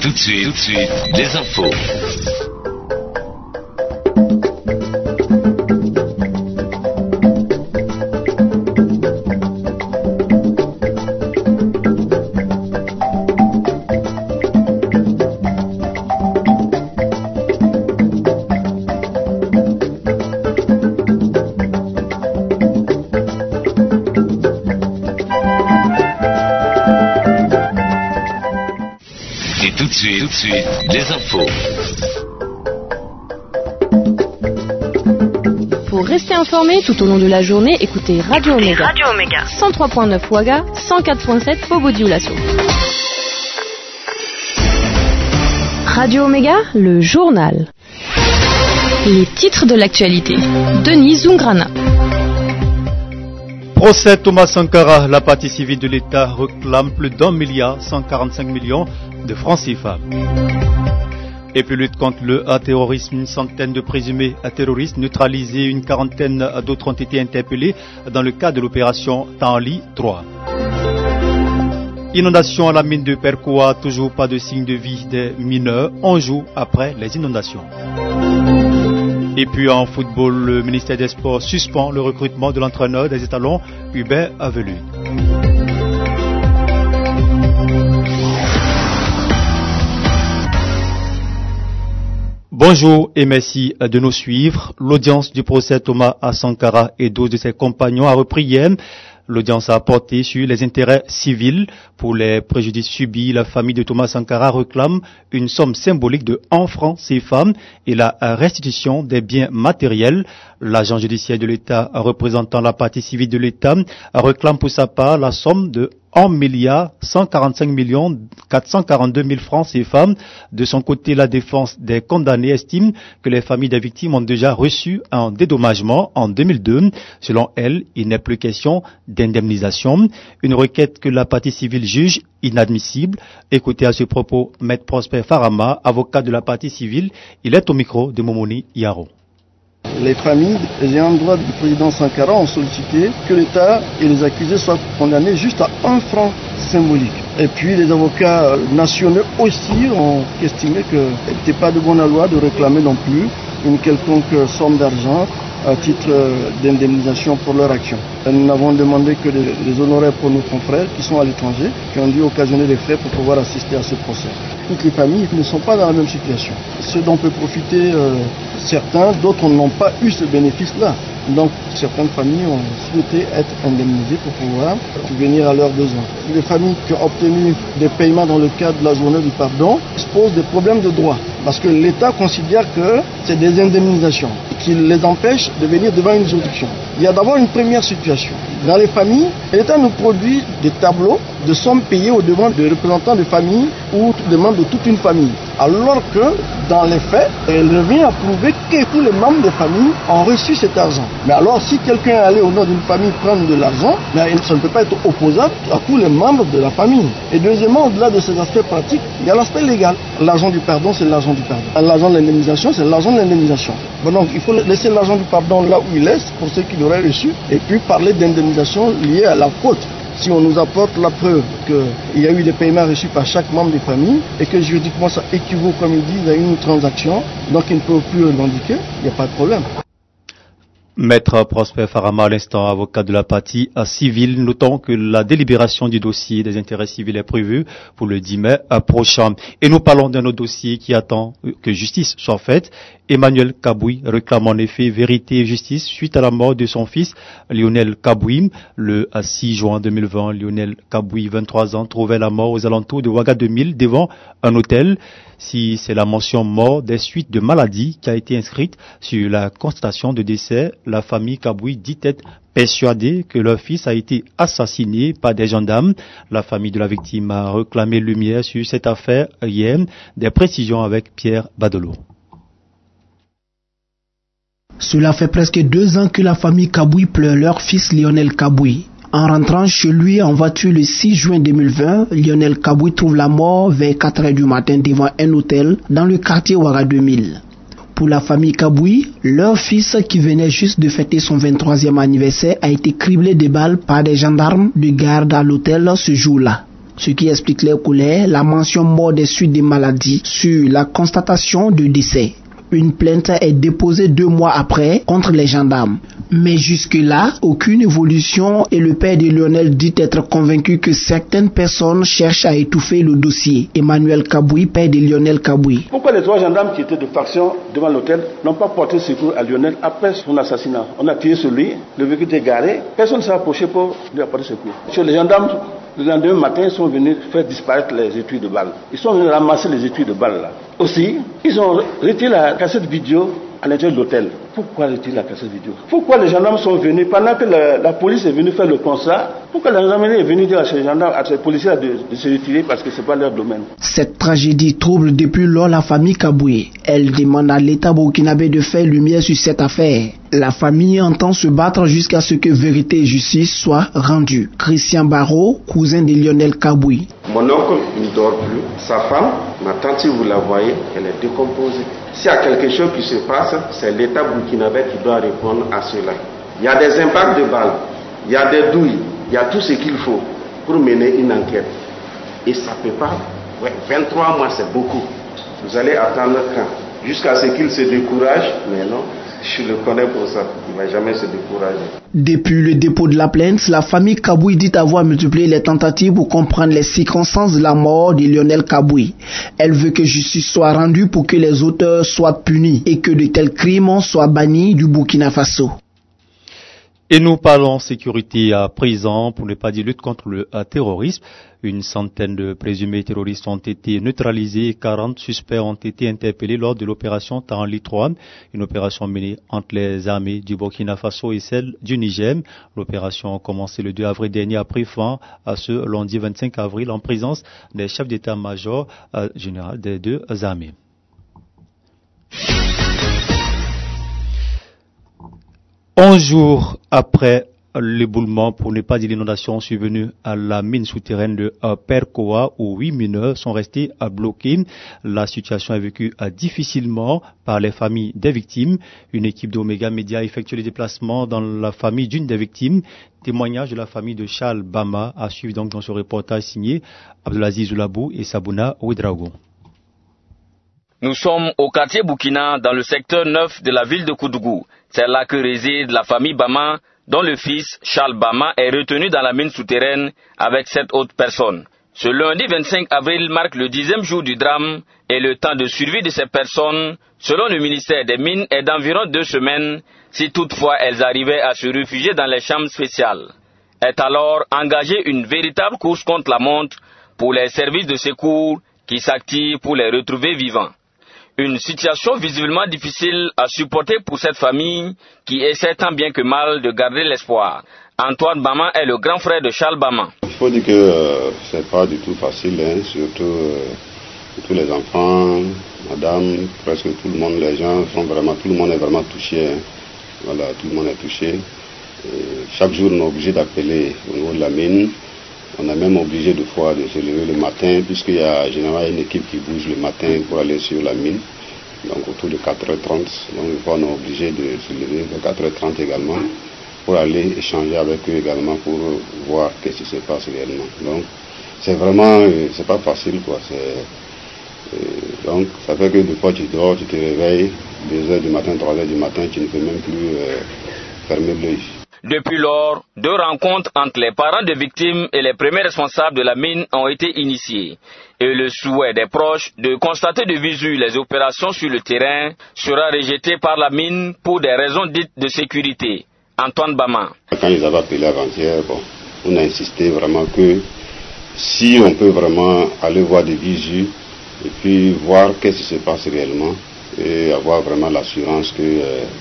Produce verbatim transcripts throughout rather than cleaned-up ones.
tout de suite, tout de suite, les infos. Tout de suite, tout de suite, les infos. Pour rester informé tout au long de la journée, écoutez Radio Omega. Radio Omega. cent trois virgule neuf Ouaga, cent quatre virgule sept Bobo-Dioulasso. Radio Omega, le journal. Les titres de l'actualité. Denis Zungrana. Procès Thomas Sankara, la partie civile de l'État réclame plus d'un milliard cent quarante-cinq millions de francs C F A. Et puis lutte contre le terrorisme, une centaine de présumés terroristes neutralisés, une quarantaine d'autres ont été interpellés dans le cadre de l'opération Tanli trois. Inondation à la mine de Percoa, toujours pas de signe de vie des mineurs, un jour après les inondations. Et puis en football, le ministère des Sports suspend le recrutement de l'entraîneur des étalons, Hubert Avelu. Bonjour et merci de nous suivre. L'audience du procès Thomas Sankara et d'autres de ses compagnons a repris hier. L'audience a porté sur les intérêts civils. Pour les préjudices subis, la famille de Thomas Sankara réclame une somme symbolique de un franc C F A et la restitution des biens matériels. L'agent judiciaire de l'État représentant la partie civile de l'État réclame pour sa part la somme de un milliard cent quarante-cinq millions quatre cent quarante-deux mille francs C F A. De son côté, la défense des condamnés estime que les familles des victimes ont déjà reçu un dédommagement en deux mille deux. Selon elle, il n'est plus question d'indemnisation. Une requête que la partie civile juge inadmissible. Écoutez à ce propos Maître Prosper Farama, avocat de la partie civile. Il est au micro de Momoni Yaro. Les familles ayant droit du président Sankara ont sollicité que l'État et les accusés soient condamnés juste à un franc symbolique. Et puis les avocats nationaux aussi ont estimé qu'il n'était pas de bonne loi de réclamer non plus une quelconque somme d'argent à titre d'indemnisation pour leur action. Nous n'avons demandé que les honoraires pour nos confrères qui sont à l'étranger, qui ont dû occasionner des frais pour pouvoir assister à ce procès. Toutes les familles ne sont pas dans la même situation. Ceux dont peuvent profiter euh, certains, d'autres n'ont pas eu ce bénéfice-là. Donc certaines familles ont souhaité être indemnisées pour pouvoir venir à leurs besoins. Les familles qui ont obtenu des paiements dans le cadre de la journée du pardon se posent des problèmes de droit. Parce que l'État considère que c'est des indemnisations qui les empêchent de venir devant une juridiction. Il y a d'abord une première situation. Dans les familles, l'État nous produit des tableaux de sommes payées au devant des représentants de famille ou des membres de toute une famille. Alors que, dans les faits, il revient à prouver que tous les membres de famille ont reçu cet argent. Mais alors, si quelqu'un est allé au nom d'une famille prendre de l'argent, ça ne peut pas être opposable à tous les membres de la famille. Et deuxièmement, au-delà de ces aspects pratiques, il y a l'aspect légal. L'argent du pardon, c'est l'argent du pardon. L'argent de l'indemnisation, c'est l'argent de l'indemnisation. Bon, donc, il faut laisser l'argent du pardon là où il est, pour ceux qui l'auraient reçu, et puis parler d'indemnisation liée à la faute. Si on nous apporte la preuve qu'il y a eu des paiements reçus par chaque membre des familles et que juridiquement ça équivaut, comme ils disent, à une transaction, donc ils ne peuvent plus revendiquer, il n'y a pas de problème. Maître Prosper Farama, à l'instant, avocat de la partie civile. Notons que la délibération du dossier des intérêts civils est prévue pour le dix mai prochain. Et nous parlons d'un autre dossier qui attend que justice soit faite. Emmanuel Kabouy réclame en effet vérité et justice suite à la mort de son fils Lionel Kabouy. Le six juin deux mille vingt, Lionel Kabouy, vingt-trois ans, trouvait la mort aux alentours de Ouaga deux mille devant un hôtel. Si c'est la mention mort des suites de maladie qui a été inscrite sur la constatation de décès, la famille Kabouy dit être persuadée que leur fils a été assassiné par des gendarmes. La famille de la victime a réclamé lumière sur cette affaire hier. Des précisions avec Pierre Badelot. Cela fait presque deux ans que la famille Kabouy pleure leur fils Lionel Kabouy. En rentrant chez lui en voiture le six juin deux mille vingt, Lionel Kabouy trouve la mort vers quatre heures du matin devant un hôtel dans le quartier Ouaga deux mille. Pour la famille Kabouy, leur fils qui venait juste de fêter son vingt-troisième anniversaire a été criblé de balles par des gendarmes de garde à l'hôtel ce jour-là. ce qui explique les colères, la mention mort des suites des maladies sur la constatation de décès. Une plainte est déposée deux mois après contre les gendarmes. Mais jusque-là, aucune évolution et le père de Lionel dit être convaincu que certaines personnes cherchent à étouffer le dossier. Emmanuel Kaboui, père de Lionel Kaboui. Pourquoi les trois gendarmes qui étaient de faction devant l'hôtel n'ont pas porté secours à Lionel après son assassinat? On a tiré sur lui, le véhicule était garé, personne ne s'est approché pour lui apporter secours. Sur les gendarmes, le lendemain matin, ils sont venus faire disparaître les étuis de balles. Ils sont venus ramasser les étuis de balles là. Aussi, ils ont retiré la cassette vidéo à l'intérieur de l'hôtel. Pourquoi retirer la cassette vidéo? Pourquoi les gendarmes sont venus, pendant que la, la police est venue faire le constat, pourquoi la gendarmerie est venue dire à ces gendarmes, à ces policiers de, de se retirer parce que ce n'est pas leur domaine? Cette tragédie trouble depuis lors la famille Kaboui. Elle demande à l'État burkinabé de faire lumière sur cette affaire. La famille entend se battre jusqu'à ce que vérité et justice soient rendues. Christian Barrault, cousin de Lionel Kaboui. Mon oncle ne dort plus. Sa femme, ma tante, si vous la voyez, elle est décomposée. S'il y a quelque chose qui se passe, c'est l'État burkinabé qui doit répondre à cela. Il y a des impacts de balles, il y a des douilles, il y a tout ce qu'il faut pour mener une enquête. Et ça ne peut pas. Ouais, vingt-trois mois, c'est beaucoup. Vous allez attendre quand? Jusqu'à ce qu'il se décourage? Mais non. Je le connais pour ça, il ne va jamais se décourager. Depuis le dépôt de la plainte, la famille Kaboui dit avoir multiplié les tentatives pour comprendre les circonstances de la mort de Lionel Kaboui. Elle veut que justice soit rendue pour que les auteurs soient punis et que de tels crimes soient bannis du Burkina Faso. Et nous parlons sécurité à présent, pour ne pas dire lutte contre le terrorisme. Une centaine de présumés terroristes ont été neutralisés et quarante suspects ont été interpellés lors de l'opération Tanli trois, une opération menée entre les armées du Burkina Faso et celle du Niger. L'opération a commencé le deux avril dernier a pris fin à ce lundi vingt-cinq avril en présence des chefs d'état-major euh, général des deux armées. Onze jours après l'éboulement, pour ne pas dire l'inondation survenue à la mine souterraine de Perkoa, où huit mineurs sont restés bloqués. La situation est vécue difficilement par les familles des victimes. Une équipe d'Omega Media a effectué les déplacements dans la famille d'une des victimes. Témoignage de la famille de Charles Bama à suivre donc dans ce reportage signé Abdelaziz Oulabou et Sabouna Ouedraogo. Nous sommes au quartier Burkina, dans le secteur neuf de la ville de Koudougou. C'est là que réside la famille Bama, dont le fils, Charles Bama, est retenu dans la mine souterraine avec sept autres personnes. Ce lundi vingt-cinq avril marque le dixième jour du drame et le temps de survie de ces personnes, selon le ministère des Mines, est d'environ deux semaines, si toutefois elles arrivaient à se réfugier dans les chambres spéciales. Est alors engagée une véritable course contre la montre pour les services de secours qui s'activent pour les retrouver vivants. Une situation visiblement difficile à supporter pour cette famille qui essaie tant bien que mal de garder l'espoir. Antoine Bama est le grand frère de Charles Bama. Il faut dire que euh, c'est pas du tout facile, hein, surtout euh, tous les enfants, madame, presque tout le monde, les gens sont vraiment, tout le monde est vraiment touché. Hein. Voilà, tout le monde est touché. Et chaque jour, on est obligé d'appeler au niveau de la mine. On est même obligé de fois de se lever le matin, puisqu'il y a généralement une équipe qui bouge le matin pour aller sur la mine, donc autour de quatre heures trente. Donc une fois on est obligé de se lever à quatre heures trente également, pour aller échanger avec eux également, pour voir qu'est-ce qui se passe réellement. Donc c'est vraiment, c'est pas facile quoi. C'est, donc ça fait que des fois tu dors, tu te réveilles, deux heures du matin, trois heures du matin, tu ne peux même plus euh, fermer l'œil. Depuis lors, deux rencontres entre les parents des victimes et les premiers responsables de la mine ont été initiées. Et le souhait des proches de constater de visu les opérations sur le terrain sera rejeté par la mine pour des raisons dites de sécurité. Antoine Bama. Quand ils avaient appelé avant-hier, bon, on a insisté vraiment que si on peut vraiment aller voir des visus et puis voir qu'est-ce qui se passe réellement et avoir vraiment l'assurance que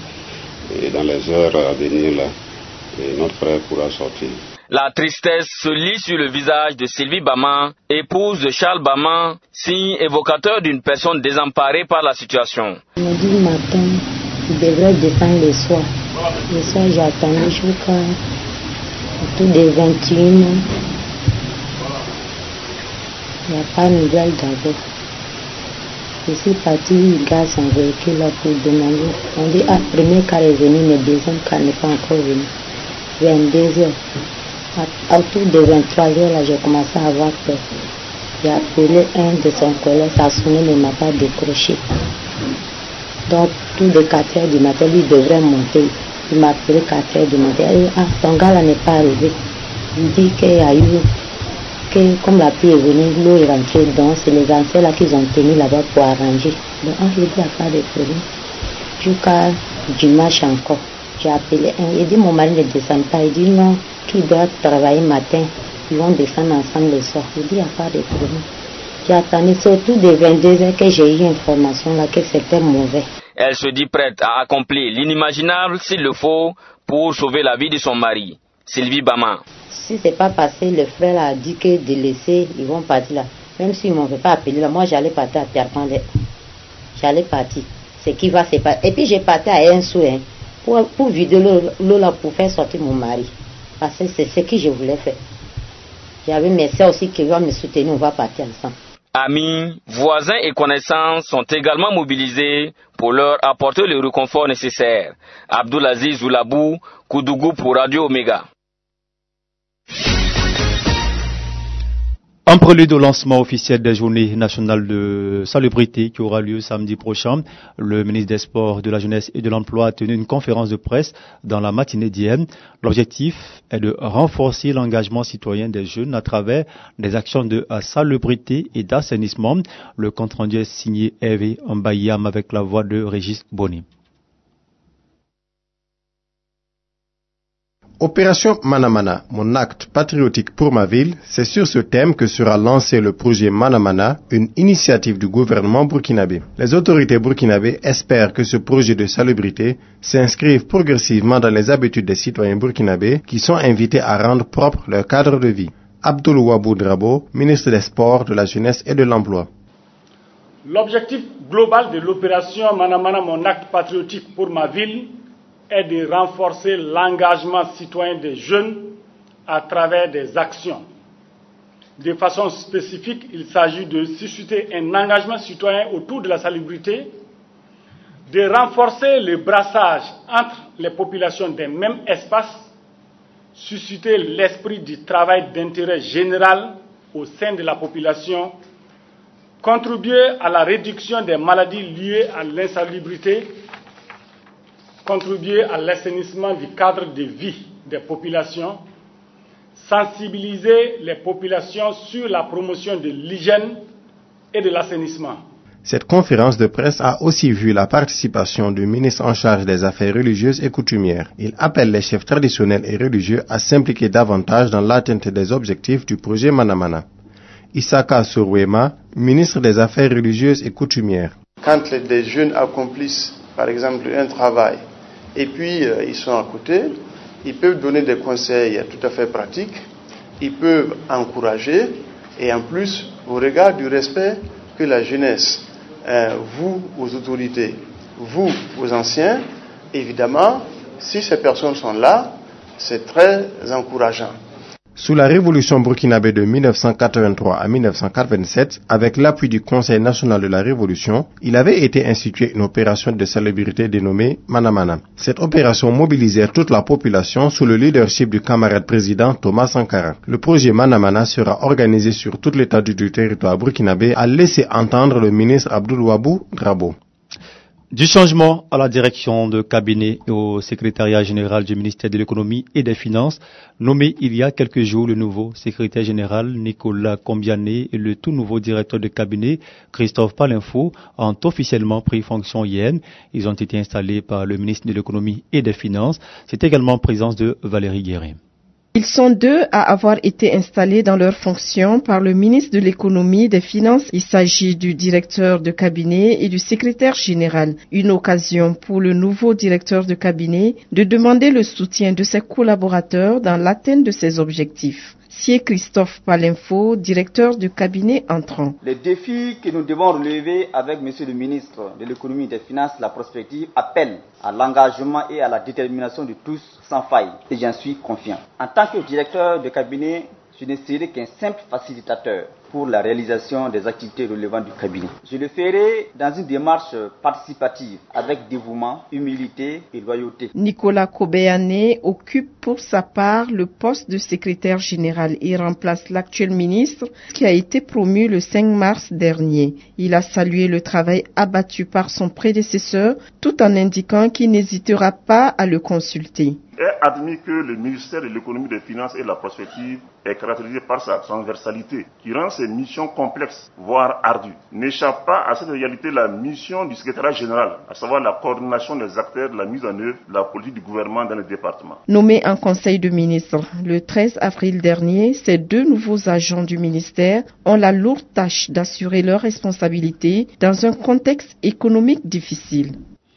euh, dans les heures à venir là, et notre frère pourra sortir. La tristesse se lit sur le visage de Sylvie Bama, épouse de Charles Bama, signe évocateur d'une personne désemparée par la situation. Il m'a dit le matin, il devrait descendre le soir. Le soir, j'ai attendu jusqu'à autour des vingt et une heures. Il n'y a pas de nouvelles d'abord. Je suis parti, il garde son véhicule là pour demander. On dit, ah, premier cas est venu, mais deuxième cas n'est pas encore venu. vingt-deux heures. autour de vingt-trois heures, là, j'ai commencé à avoir peur. J'ai appelé un de son collègue, ça a sonné, mais il ne m'a pas décroché. Donc, tout de quatre heures du matin, lui devrait monter. Il m'a appelé quatre heures du matin. Il dit, ah, ton gars là n'est pas arrivé. Il dit qu'il y a eu, que comme la pluie est venue, l'eau est rentrée dedans, c'est les anciens là qu'ils ont tenu là-bas pour arranger. Donc, ah, il dit, il n'y a pas de problème. Jusqu'à dimanche encore, j'ai appelé un. Il dit, mon mari ne descend pas. Il dit, non, qu'il doit travailler matin. Ils vont descendre ensemble le soir. Il dit, il n'y a pas de problème. J'ai attendu surtout de vingt-deux heures que j'ai eu information là que c'était mauvais. Elle se dit prête à accomplir l'inimaginable s'il le faut pour sauver la vie de son mari. Sylvie Bama. Si c'est pas passé, le frère a dit que de laisser, ils vont partir là. Même s'ils ne m'avaient pas appelé là, moi j'allais partir à Terre-Pendé. J'allais partir. C'est qui va se passer. Et puis j'ai parti à un sou, hein, pour, pour vider l'eau là pour faire sortir mon mari. Parce que c'est ce que je voulais faire. J'avais mes soeurs aussi qui vont me soutenir, on va partir ensemble. Amis, voisins et connaissances sont également mobilisés pour leur apporter le réconfort nécessaire. Abdoulaziz Oulabou, Koudougou pour Radio Omega. En prélude au lancement officiel des journées nationales de salubrité qui aura lieu samedi prochain, le ministre des Sports, de la Jeunesse et de l'Emploi a tenu une conférence de presse dans la matinée d'hier. L'objectif est de renforcer l'engagement citoyen des jeunes à travers des actions de salubrité et d'assainissement. Le compte-rendu est signé Hervé Mbayam avec la voix de Régis Bonny. Opération Manamana, mon acte patriotique pour ma ville, c'est sur ce thème que sera lancé le projet Manamana, une initiative du gouvernement burkinabé. Les autorités burkinabées espèrent que ce projet de salubrité s'inscrive progressivement dans les habitudes des citoyens burkinabés qui sont invités à rendre propre leur cadre de vie. Abdoul Wabou Drabo, ministre des Sports, de la Jeunesse et de l'Emploi. L'objectif global de l'opération Manamana, mon acte patriotique pour ma ville, est de renforcer l'engagement citoyen des jeunes à travers des actions. De façon spécifique, il s'agit de susciter un engagement citoyen autour de la salubrité, de renforcer le brassage entre les populations d'un même espace, susciter l'esprit du travail d'intérêt général au sein de la population, contribuer à la réduction des maladies liées à l'insalubrité, contribuer à l'assainissement du cadre de vie des populations, sensibiliser les populations sur la promotion de l'hygiène et de l'assainissement. Cette conférence de presse a aussi vu la participation du ministre en charge des Affaires religieuses et coutumières. Il appelle les chefs traditionnels et religieux à s'impliquer davantage dans l'atteinte des objectifs du projet Manamana. Issaka Sorouema, ministre des Affaires religieuses et coutumières. Quand des jeunes accomplissent, par exemple, un travail, et puis euh, ils sont à côté, ils peuvent donner des conseils tout à fait pratiques, ils peuvent encourager, et en plus, au regard du respect que la jeunesse, euh, vous aux autorités, vous aux anciens, évidemment, si ces personnes sont là, c'est très encourageant. Sous la révolution burkinabé de mille neuf cent quatre-vingt-trois à mille neuf cent quatre-vingt-sept, avec l'appui du Conseil national de la Révolution, il avait été institué une opération de salubrité dénommée Manamana. Cette opération mobilisait toute la population sous le leadership du camarade président Thomas Sankara. Le projet Manamana sera organisé sur toute l'étendue du territoire burkinabé, a laissé entendre le ministre Abdoul Wabou Drabo. Du changement à la direction de cabinet et au secrétariat général du ministère de l'économie et des finances, nommé il y a quelques jours le nouveau secrétaire général Nicolas Combiané et le tout nouveau directeur de cabinet Christophe Palinfo ont officiellement pris fonction hier. Ils ont été installés par le ministre de l'économie et des finances. C'est également en présence de Valérie Guérin. Ils sont deux à avoir été installés dans leurs fonctions par le ministre de l'économie et des finances. Il s'agit du directeur de cabinet et du secrétaire général. Une occasion pour le nouveau directeur de cabinet de demander le soutien de ses collaborateurs dans l'atteinte de ses objectifs. C'est Christophe Palinfo, directeur du cabinet entrant. Les défis que nous devons relever avec Monsieur le ministre de l'économie et des finances, la prospective, appellent à l'engagement et à la détermination de tous sans faille. Et j'en suis confiant. En tant que directeur de cabinet, je ne serai qu'un simple facilitateur. pour la réalisation des activités relevant du cabinet. Je le ferai dans une démarche participative avec dévouement, humilité et loyauté. Nicolas Kobéané occupe pour sa part le poste de secrétaire général et remplace l'actuel ministre qui a été promu le cinq mars dernier. Il a salué le travail abattu par son prédécesseur tout en indiquant qu'il n'hésitera pas à le consulter. Est admis que le ministère de l'économie, des finances et de la prospective est caractérisé par sa transversalité, qui rend ses missions complexes, voire ardues. N'échappe pas à cette réalité la mission du secrétariat général, à savoir la coordination des acteurs de la mise en œuvre de la politique du gouvernement dans le département. Nommé en conseil de ministres le treize avril dernier, ces deux nouveaux agents du ministère ont la lourde tâche d'assurer leurs responsabilités dans un contexte économique difficile.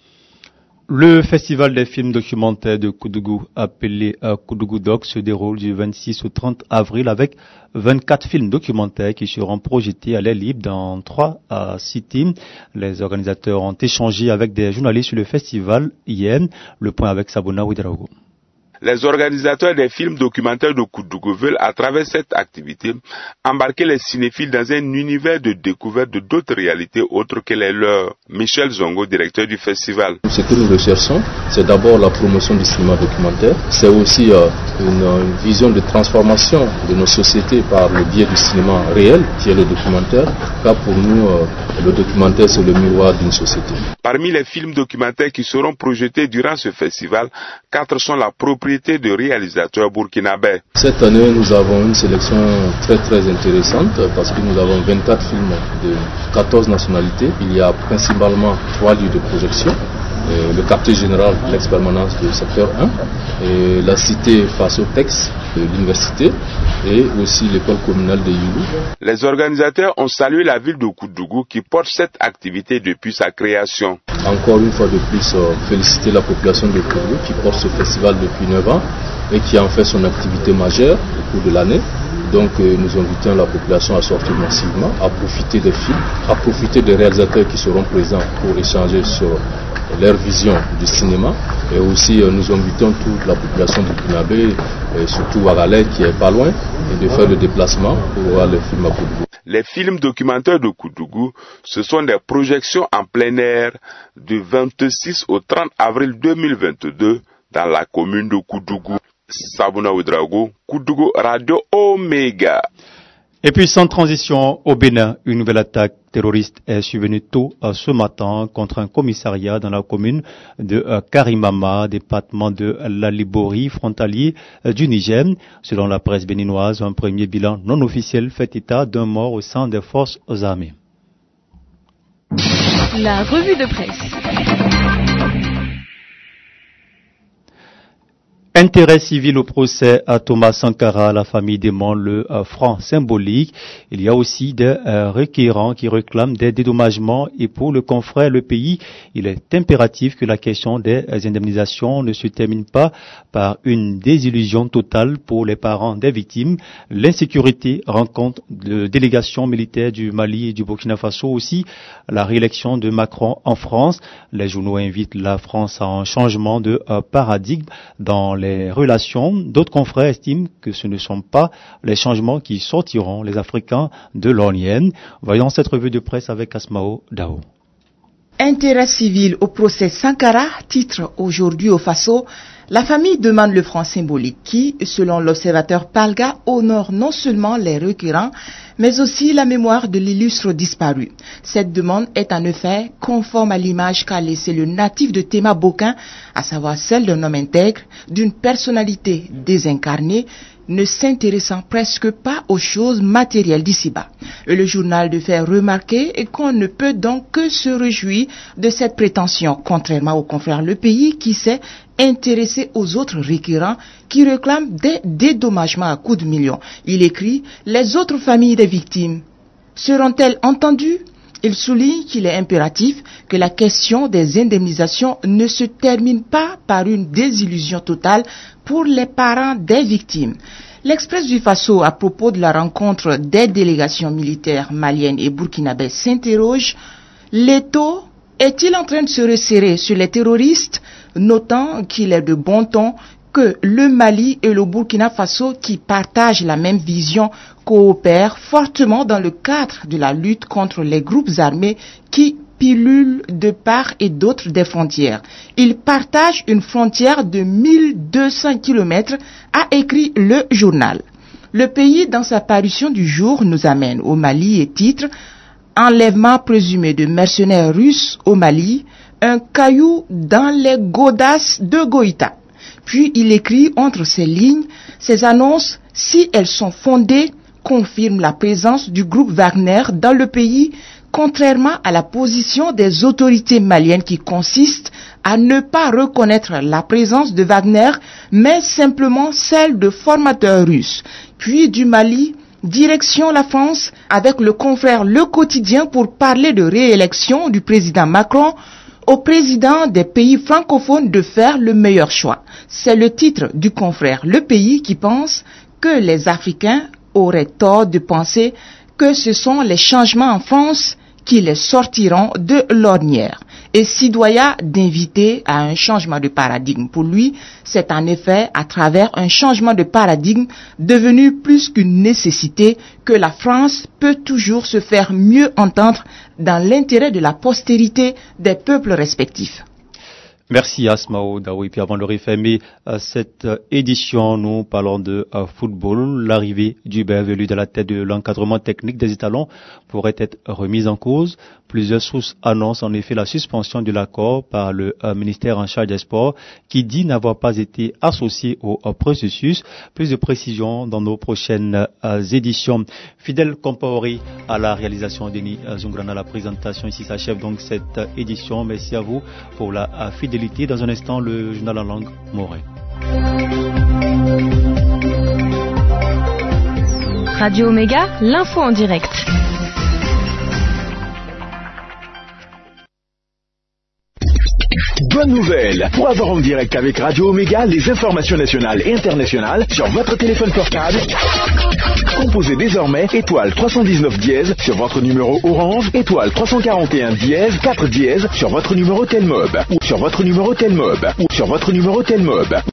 Le festival des films documentaires de Koudougou, appelé euh, Koudougou Doc, se déroule du vingt-six au trente avril avec vingt-quatre films documentaires qui seront projetés à l'air libre dans trois à six teams. Les organisateurs ont échangé avec des journalistes sur le festival hier. Le point avec Sabona Ouidraogo. Les organisateurs des films documentaires de Koudougou veulent, à travers cette activité, embarquer les cinéphiles dans un univers de découverte de d'autres réalités autres que les leurs. Michel Zongo, directeur du festival. Ce que nous recherchons, c'est d'abord la promotion du cinéma documentaire. C'est aussi euh, une, une vision de transformation de nos sociétés par le biais du cinéma réel, qui est le documentaire. Car pour nous, euh, le documentaire, c'est le miroir d'une société. Parmi les films documentaires qui seront projetés durant ce festival, quatre sont la propriété de réalisateurs burkinabés. Cette année, nous avons une sélection très très intéressante parce que nous avons vingt-quatre films de quatorze nationalités. Il y a principalement trois lieux de projection. Euh, le quartier général, l'ex-permanence du secteur un, et la cité face au texte de l'université et aussi l'école communale de Youlou. Les organisateurs ont salué la ville de Koudougou qui porte cette activité depuis sa création. Encore une fois de plus, euh, féliciter la population de Koudougou qui porte ce festival depuis neuf ans et qui en fait son activité majeure au cours de l'année. Donc euh, nous invitons la population à sortir massivement, à profiter des films, à profiter des réalisateurs qui seront présents pour échanger sur leur vision du cinéma. Et aussi euh, nous invitons toute la population burkinabé, et surtout Ouagalais qui est pas loin, et de faire le déplacement pour voir les films à Koudougou. Les films documentaires de Koudougou, ce sont des projections en plein air du vingt-six au trente avril deux mille vingt-deux dans la commune de Koudougou. Sabuna Ouedraogo, Koudougou, Radio Omega. Et puis sans transition, au Bénin, une nouvelle attaque terroriste est survenue tôt euh, ce matin contre un commissariat dans la commune de euh, Karimama, département de la Libori, frontalier euh, du Niger. Selon la presse béninoise, un premier bilan non officiel fait état d'un mort au sein des forces armées. La revue de presse. Intérêt civil au procès à Thomas Sankara, la famille demande le euh, franc symbolique. Il y a aussi des euh, requérants qui réclament des dédommagements et pour le confrère Le Pays, il est impératif que la question des euh, indemnisations ne se termine pas par une désillusion totale pour les parents des victimes. L'insécurité rencontre de délégations militaires du Mali et du Burkina Faso aussi, la réélection de Macron en France. Les journaux invitent la France à un changement de euh, paradigme dans les relations. D'autres confrères estiment que ce ne sont pas les changements qui sortiront les Africains de l'ornienne. Voyons cette revue de presse avec Asmao Dao. Intérêt civil au procès Sankara, titre aujourd'hui au Faso, la famille demande le franc symbolique qui, selon l'observateur Palga, honore non seulement les requérants, mais aussi la mémoire de l'illustre disparu. Cette demande est en effet conforme à l'image qu'a laissé le natif de Tema Bokin, à savoir celle d'un homme intègre, d'une personnalité désincarnée, ne s'intéressant presque pas aux choses matérielles d'ici-bas. Le journal de fait remarquer qu'on ne peut donc que se réjouir de cette prétention, contrairement au confrère Le Pays qui s'est intéressé aux autres requérants qui réclament des dédommagements à coups de millions. Il écrit « Les autres familles des victimes seront-elles entendues ?» Il souligne qu'il est impératif que la question des indemnisations ne se termine pas par une désillusion totale pour les parents des victimes. L'Express du Faso, à propos de la rencontre des délégations militaires maliennes et burkinabès, s'interroge « L'étau est-il en train de se resserrer sur les terroristes ?» notant qu'il est de bon ton que le Mali et le Burkina Faso, qui partagent la même vision, coopèrent fortement dans le cadre de la lutte contre les groupes armés qui pilulent de part et d'autre des frontières. Ils partagent une frontière de mille deux cents kilomètres, a écrit le journal. Le pays, dans sa parution du jour, nous amène au Mali et titre « Enlèvement présumé de mercenaires russes au Mali, un caillou dans les godasses de Goïta ». Puis il écrit entre ces lignes, ces annonces, si elles sont fondées, confirment la présence du groupe Wagner dans le pays, contrairement à la position des autorités maliennes qui consiste à ne pas reconnaître la présence de Wagner, mais simplement celle de formateurs russes. Puis du Mali, direction la France, avec le confrère Le Quotidien pour parler de réélection du président Macron, au président des pays francophones de faire le meilleur choix. C'est le titre du confrère Le Pays qui pense que les Africains auraient tort de penser que ce sont les changements en France qui les sortiront de l'ornière. Et Sidoya d'inviter à un changement de paradigme. Pour lui, c'est en effet à travers un changement de paradigme devenu plus qu'une nécessité que la France peut toujours se faire mieux entendre dans l'intérêt de la postérité des peuples respectifs. Merci Asmao Daoui. Puis avant de refermer euh, cette euh, édition, nous parlons de euh, football. L'arrivée du bienvenu de la tête de l'encadrement technique des étalons pourrait être remise en cause. Plusieurs sources annoncent en effet la suspension de l'accord par le euh, ministère en charge des sports qui dit n'avoir pas été associé au euh, processus. Plus de précisions dans nos prochaines euh, éditions. Fidèle Compaoré à la réalisation d'Eni euh, Zungrana, la présentation ici s'achève donc cette euh, édition. Merci à vous pour la euh, fidélité. Dans un instant, le journal en langue morée. Radio Omega, l'info en direct. Bonne nouvelle! Pour avoir en direct avec Radio Omega les informations nationales et internationales sur votre téléphone portable, composez désormais étoile trois cent dix-neuf dièse sur votre numéro Orange, étoile trois cent quarante et un dièse quatre dièse sur votre numéro Telmob ou sur votre numéro Telmob ou sur votre numéro Telmob.